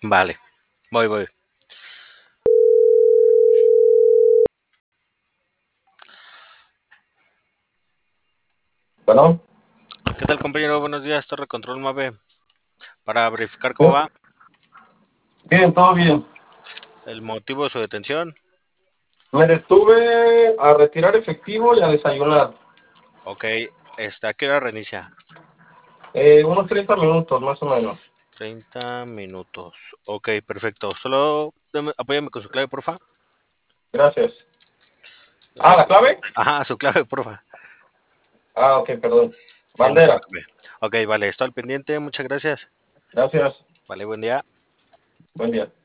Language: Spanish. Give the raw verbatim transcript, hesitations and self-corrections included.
Vale, voy, voy. Bueno, ¿Qué tal, compañero? Buenos días, Torre Control Mave. Para verificar cómo bien, va bien, todo bien. el motivo de su detención. Me detuve a retirar efectivo y a desayunar. Ok, este, ¿a qué hora reinicia? Eh, unos treinta minutos, más o menos. Treinta minutos. Ok, perfecto. Solo deme- apóyame con su clave, porfa. Gracias. Ah, Eh, ¿la clave? ajá, su clave, porfa. Ah, ok, perdón. Sí, no se Bandera. preocupe. Ok, vale, estoy al pendiente. Muchas gracias. Gracias. Vale, buen día. Buen día.